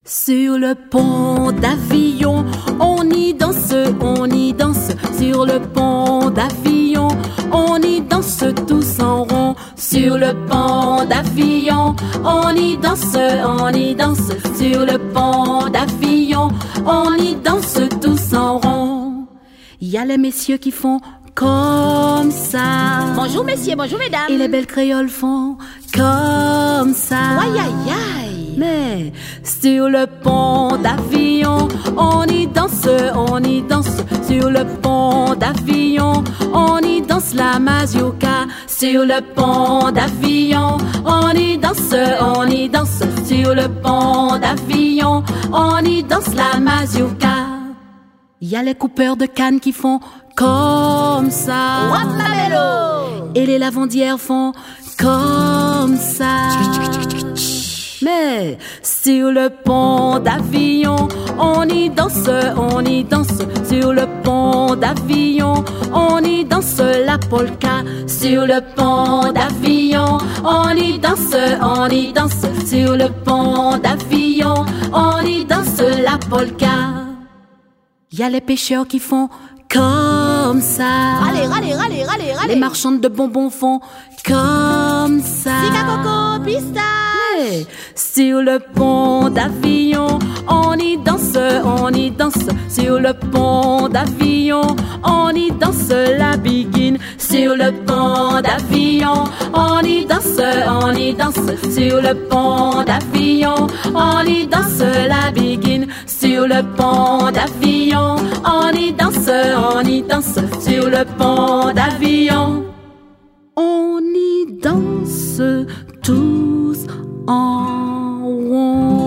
Sur le pont d'Avillon, on y danse, on y danse. Sur le pont d'Avillon, on y danse tous en rond. Sur le pont d'Avillon, on y danse, on y danse. Sur le pont d'Avillon, on y danse tous en rond. Il y a les messieurs qui font comme ça. Bonjour messieurs, bonjour mesdames. Et les belles créoles font comme ça. Aïe aïe aïe. Mais sur le pont d'Avillon, on y danse, on y danse. Sur le pont d'Avillon, on y danse la mazurka. Sur le pont d'Avillon, on y danse, on y danse. Sur le pont d'Avillon, on y danse la mazurka. Il y a les coupeurs de canne qui font comme ça. Wapamelo. Et les lavandières font comme ça. Mais sur le pont d'Avillon, on y danse, on y danse. Sur le pont d'Avillon, on y danse la polka. Sur le pont d'Avillon, on y danse, on y danse. Sur le pont d'Avillon, on y danse la polka. Il y a les pêcheurs qui font comme ça. Râlez, râlez, râlez, râlez, râlez. Les marchandes de bonbons font comme ça. Sika coco, pistache. Hey, sur le pont d'Avillon, on y danse, on y danse. Sur le pont d'Avillon, on y danse la biguine. Sur le pont d'Avillon, on y danse, on y danse. Sur le pont d'Avillon, on y danse la biguine. Sur le pont d'Avillon, on y danse, on y danse. Sur le pont d'Avillon, on y danse tous en rond.